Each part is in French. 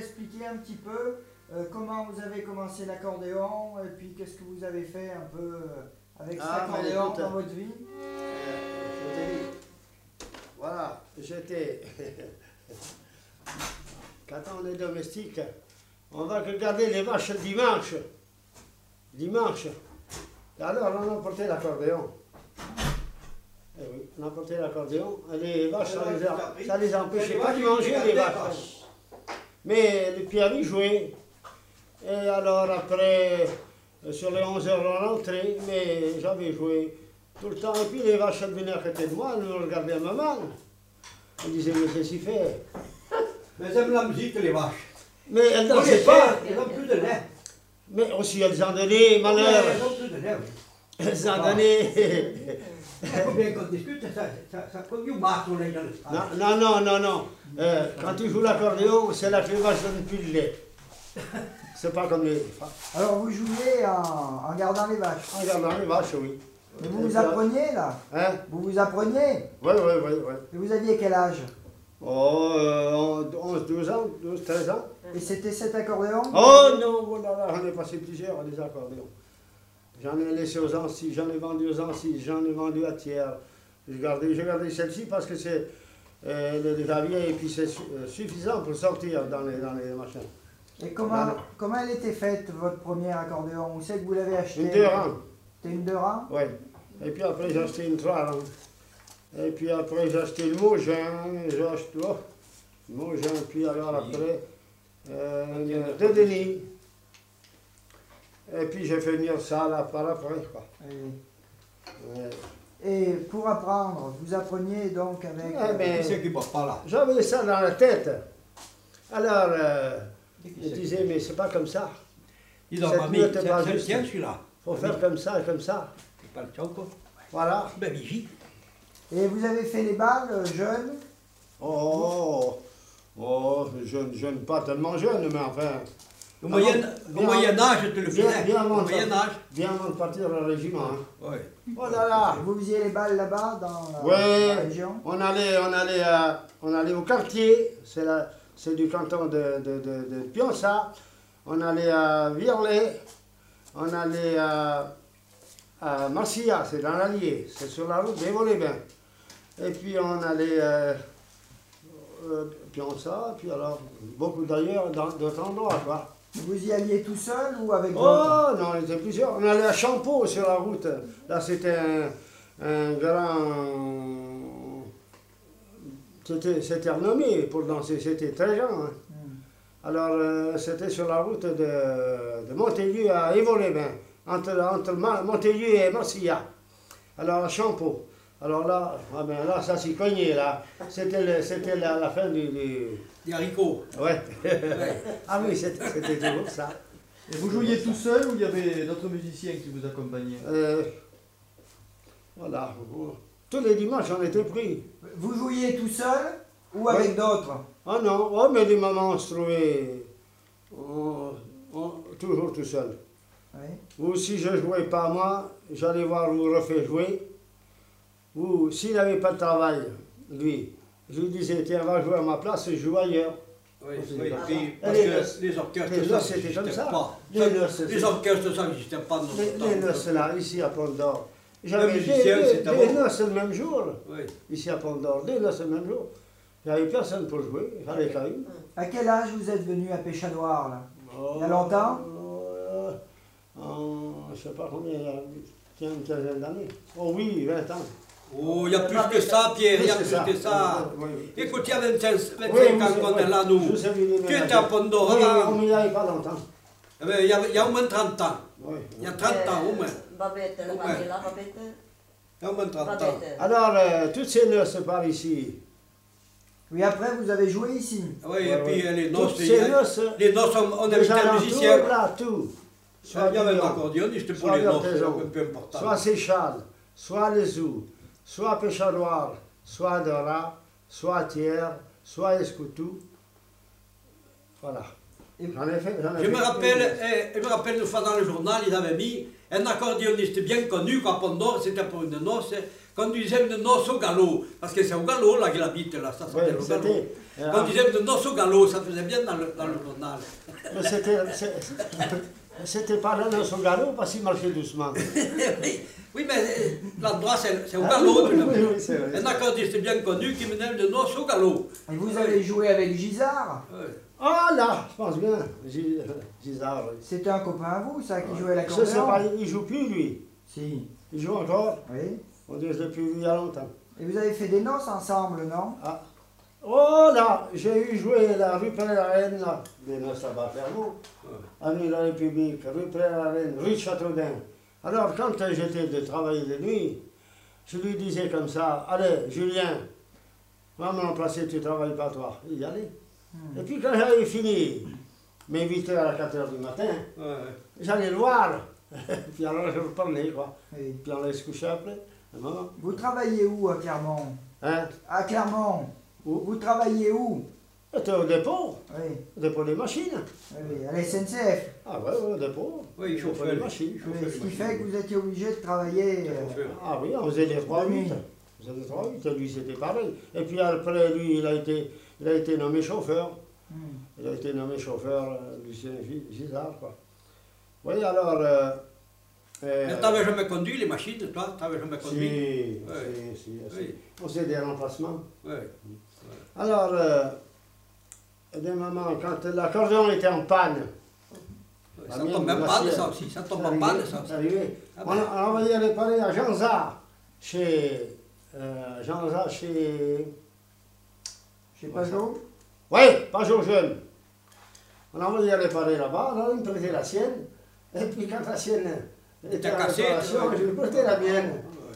expliquer un petit peu comment vous avez commencé l'accordéon et puis qu'est-ce que vous avez fait un peu avec cet accordéon dans votre vie? Je te dis, voilà, j'étais... Quand on est domestique, on va regarder les vaches le dimanche. Dimanche. Et alors on a porté l'accordéon. Eh oui, on a porté l'accordéon. Les vaches, ça les empêchait pas de manger, les vaches. Mais le Pierre jouait. Et alors après, sur les 11 heures, on rentrait, mais j'avais joué tout le temps. Et puis les vaches, elles venaient à côté de moi, elles me regardaient à maman. Elles disaient, mais qu'est-ce qu'il fait? Mais elles aiment la musique, les vaches. Mais elles dansaient pas. Elles ont plus de lait. Mais aussi elles en donnaient, ma mère. Elles ont plus de lait, oui. Elles en donnaient. Il faut bien qu'on discute, ça peut mieux marcher au lait dans le stade. Non. Quand tu joues l'accordéon, c'est là que les vaches donnent plus de lait. C'est pas comme les... Alors vous jouiez en gardant les vaches? En gardant les vaches, oui. Mais vous vous appreniez là? Hein? Vous vous appreniez? Oui. Et vous aviez quel âge? Oh, 11, 12 ans, 12, 13 ans. Et c'était cet accordéon? Oh non, oh là là, j'en ai passé plusieurs, des accordéons. J'en ai laissé aux Antilles, j'en ai vendu aux Antilles, j'en ai vendu à Thiers. J'ai gardé celle-ci parce que c'est déjà vieille et puis c'est suffisant pour sortir dans les machins. Et comment elle était faite, votre premier accordéon? Où c'est que vous l'avez acheté? Une 2 rangs. C'était une 2 rangs? Oui. Et puis après j'ai acheté une 3 rangs. Et puis après j'ai acheté le Mogin, j'ai acheté le Mogin, puis alors après deux Denis. Et puis j'ai fait venir ça là par après, quoi. Et pour apprendre, vous appreniez donc avec... Qui c'est qui bosse pas là? J'avais ça dans la tête. Alors, je disais, mais c'est pas comme ça. Dis donc, Cette mamie, note est pas c'est le juste. tien celui-là. Faut faire comme ça et comme ça. C'est pas le tien quoi? Voilà. Ben, Vigie. Et vous avez fait les balles jeunes? Oh, jeune, pas tellement jeune, mais enfin... Au Moyen Âge, je te le faisais. Bien Au Moyen Âge. Bien avant de partir au régiment. Hein. Oui. Oh là là. Vous faisiez les balles là-bas dans Ouais, la région? on allait au quartier, c'est du canton de Pionça. On allait à Virlet, on allait à Marsilla, c'est dans l'Allier, c'est sur la route des Vaux-les-Bains. Et puis on allait Pionça, puis alors beaucoup d'ailleurs, dans d'autres endroits, quoi. Vous y alliez tout seul ou avec d'autres? Oh non, on était plusieurs. On allait à Champeau sur la route. Là, c'était un grand... C'était renommé pour danser, c'était très grand. Hein. Alors, c'était sur la route de Montaigu à Évaux-les-Bains, entre Montaigu et Marsilla. Alors, à Champeau. Alors là, là ça s'y cognait, là. C'était la fin du... Des haricots. Ouais. Ah oui, c'était toujours ça. Et vous jouiez tout seul ou il y avait d'autres musiciens qui vous accompagnaient? Voilà. Tous les dimanches, on était pris. Vous jouiez tout seul ou avec d'autres? Ah non, oh, mais des moments, on se trouvait toujours tout seul. Oui. Ou si je ne jouais pas moi, j'allais voir où refait jouer. Ou s'il n'avait pas de travail, lui, je lui disais, tiens, va jouer à ma place et je joue ailleurs. Oui, puis parce Les que les orchestres, les ça noces, c'était comme n'existait ça. pas. Les orchestres, ça n'existait pas dans notre temps. Les noces là, ici à Pont-d'Or. Le J'avais musicien, c'est des avant. noces le même jour, Oui. ici à Pont-d'Or, des noces le même jour. Il n'y avait personne pour jouer, il fallait quand même. À quel âge vous êtes venu à Péchadoir là? Il y a longtemps? Je ne sais pas combien, il y a une quinzaine d'années. Oh oui, 20 ans. Oh, il y a plus que ça, Pierre, il y a plus que ça. Oui. Écoute, il y a 25 Oui, ans qu'on est là, nous. je sais, oui, Tu étais à Pont-d'Or, oui, là. on n'y avait pas longtemps. Eh ben, il y a au moins 30 ans. Oui. Il y a 30 ans, au moins. Babette, la Ouais. Vanilla, Babette. Il y a au moins 30 ans. Babette. Alors, toutes ces noces par ici. Oui, après vous avez joué ici. Oui, et puis les noces, Toutes ces noces, les noces, on les invitait un alentours, musicien. là, tout. Il Soit y avait un Dion, accordéoniste pour soit les noces, Vertaison, un peu important. soit Séchal, soit les Zoux, soit Péchadoir, soit Dora, soit Thiers, soit Escoutou. Voilà. J'en ai fait. Je me rappelle une fois dans le journal, ils avaient mis un accordéoniste bien connu qu'à Pont-d'Or, c'était pour une noce, conduisait une noce au galop. Parce que c'est au galop là qu'il habite, là, ça s'appelle au galop. Conduisait une noce au galop, ça faisait bien dans le journal. C'était pas la noce au galop parce qu'il marchait doucement. Oui, mais l'endroit c'est au galop. Oui, c'est vrai. Un accordéoniste bien connu qui menait une noce au galop. Et vous avez joué avec Gisard? Ah là, je pense bien, Gisard. Oui. C'était un copain à vous, ça, qui jouait à Je sais l'accordéon? pas, il joue plus lui. Si. Il joue encore. Oui. On dit que je l'ai plus vu il y a longtemps. Et vous avez fait des noces ensemble, non? Ah. Oh là, j'ai eu joué la rue Pré-la-Reine, là, des noces à Clermont, avenue de la République, rue Pré-la-Reine, rue de Châteaudun. Alors quand j'étais de travailler de nuit, je lui disais comme ça, allez Julien, va me remplacer, tu ne travailles pas toi. Il y allait. Et puis quand j'avais fini mes 8 heures à 4 heures du matin, j'allais le voir. Puis alors je reparlais quoi. Oui. Puis on allait se coucher après. Vous travaillez où à Clermont? Hein? À Clermont. Où? Vous travaillez où? C'était au dépôt. Oui. Au dépôt des machines. Oui, à la SNCF. Ah ouais, au dépôt. Oui, il chauffait les les machines. Oui, ce qui fait que vous étiez obligé de travailler. Ah oui, on faisait les 3-8. On faisait les 3-8, et lui c'était pareil. Et puis après, lui, il a été nommé chauffeur. Il a été nommé chauffeur, Lucien Gisard, quoi. Oui, alors... Mais tu n'avais jamais conduit les machines, toi? Tu n'avais jamais conduit? Si. Oui. On faisait des remplacements. Oui. Alors, des moments, quand l'accordéon était en panne, Ça tombe en panne, ça aussi. Ça tombe en panne, ça aussi. On a envoyé réparer à Jean Zard, chez... Chez Pajot? Oui, Pajot jeune. On a envoyé réparer là-bas, on a même prêté la sienne. Et puis quand la sienne était en réparation, je lui ai prêté la mienne.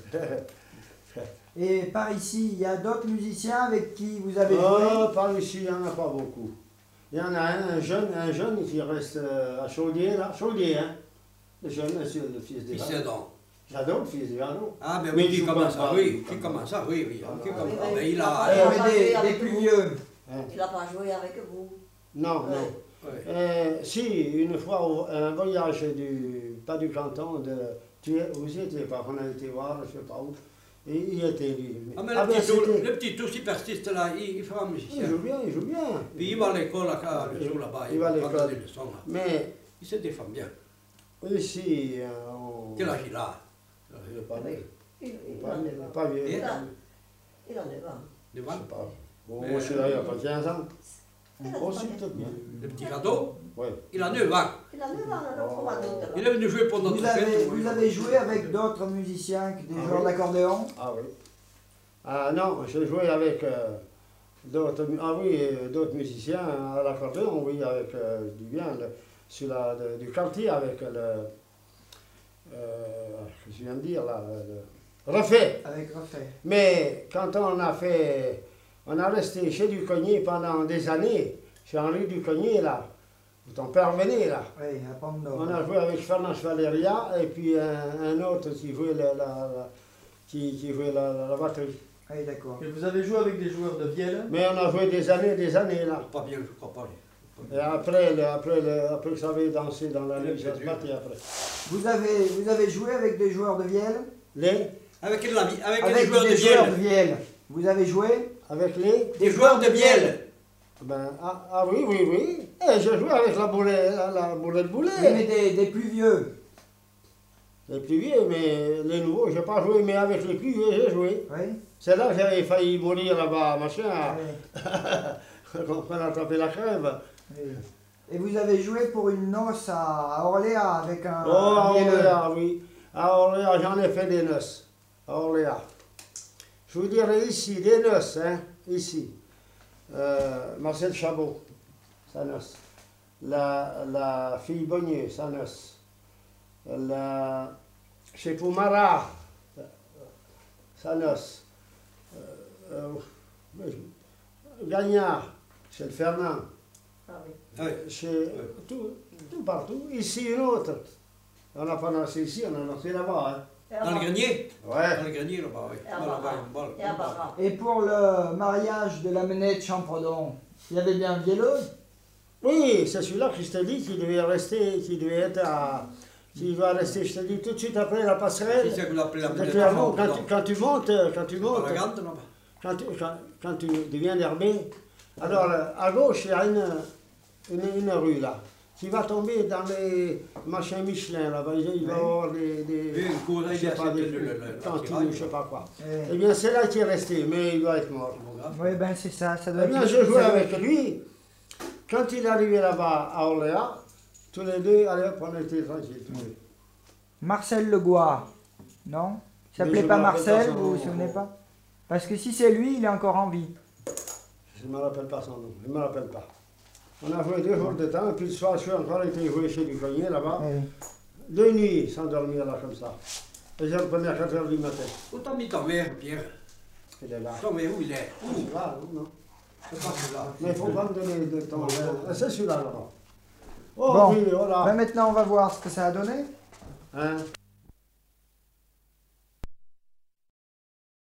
Et par ici, il y a d'autres musiciens avec qui vous avez joué? Oh, par ici, il n'y en a pas beaucoup. Il y en a un jeune qui reste à Chaudier, là. Chaudier, hein. Le jeune, monsieur, le fils des Jadot. Jadot, le fils de Jadot. Ah, mais oui, qui commence ça, oui. Qui commence ça, oui. Mais il a... Des plus vieux. Il n'a pas joué avec vous. Non, non. Si, une fois, un voyage pas du canton, vous y étiez pas, on a été voir, je ne sais pas où, et il était lui. Ah, mais le petit tout superstiste là, il fait un musicien. Il joue bien. Puis il va à l'école, le jour là-bas, il va à l'école. des leçons là. Mais Il se défend bien. ici, Quel âge il a? Je ne sais pas, Il en est pas vieux. Et? Il en est 20. De Je mal. sais pas. Bon, moi, je suis là il n'y a pas 15 ans. Oh, c'est peut-être bien. Le petit Jadot, Oui. il a 9 ans. Il a 9 ans, alors on va d'autres. Il est venu jouer pour notre fête. Vous avez joué avec d'autres musiciens que des joueurs d'accordéon? Ah oui. Ah non, j'ai joué avec d'autres musiciens à l'accordéon, oui, avec du bien, du quartier, avec je viens de dire là, refait. Avec Refait. Mais quand on a resté chez Ducognier pendant des années, chez Henri Ducognier là, où ton père venait là. Oui, à Pont-d'Or. On a joué avec Fernand Valeria et puis un autre qui jouait la batterie. Oui, d'accord. Et vous avez joué avec des joueurs de Vielle? Mais on a joué des années là. Pas bien, je crois pas. Et après que ça avait dansé dans la nuit, ça se battait après. Vous avez joué avec des joueurs de Vielle? Avec les Avec joueurs de des joueurs de Vielle. Vielle. Vous avez joué? Avec les... Des joueurs de Vielle. Ben, oui. Et j'ai joué avec la bourrée de boulet. Oui, mais des plus vieux. Les plus vieux, mais les nouveaux, je n'ai pas joué, mais avec les plus vieux, j'ai joué. Oui. C'est là que j'avais failli mourir là-bas, machin, Oui. quand on a attrapé la crève. Oui. Et vous avez joué pour une noce à Orléans avec un... Oh, à vielleux. Orléans, oui. À Orléans, j'en ai fait des noces. À Orléans. Je vous dirais ici, des noces, hein, ici. Marcel Chabot, sa noce. La fille Bonnier, sa noce. Chez Poumara, sa noce. Gagnard, chez le Fernand. Ah oui. Chez tout partout. Ici, une autre. On n'a pas dansé ici, on a dansé là-bas. Hein. Dans le grenier? Ouais. Dans le grenier là-bas, oui. Et à Barra. Et à Barra. Et pour le mariage de la Ménette Champredon, il y avait bien un vielleux? Oui, c'est celui-là que je t'ai dit qu'il devait rester, qu'il devait être à... S'il va rester, je te dis, tout de suite après la passerelle. C'est ça qu'on appelle la C'est clairement, quand tu montes, quand tu deviens herbé, alors à gauche, il y a une rue là, qui va tomber dans les machins Michelin là-bas. Il va y avoir je sais pas, des cantines, je sais pas quoi. Eh bien, c'est là qu'il est resté, mais il doit être mort. Oui, ben c'est ça, ça doit Eh bien, être... je jouais avec lui. Quand il est arrivé là-bas à Orléans, tous les deux, allez hop, on était tranquilles. Marcel Legoire, non? Il Mais s'appelait je pas me rappelle Marcel, pas son vous vous nom. souvenez pas? Parce que si c'est lui, il est encore en vie. Je ne me rappelle pas son nom, je ne me rappelle pas. On a joué 2 jours de temps, et puis le soir, je suis encore été joué chez du cogné là-bas. Oui. 2 nuits sans dormir là comme ça. Et je reprenais à 4 h du matin. Où t'as mis ton verre, Pierre? Il est là. Ton verre, où il est? C'est là, non? C'est pas celui-là. Mais il ne faut pas me donner de temps. C'est celui-là là-bas. Oh Bon, oui, voilà. ben maintenant on va voir ce que ça a donné. Hein?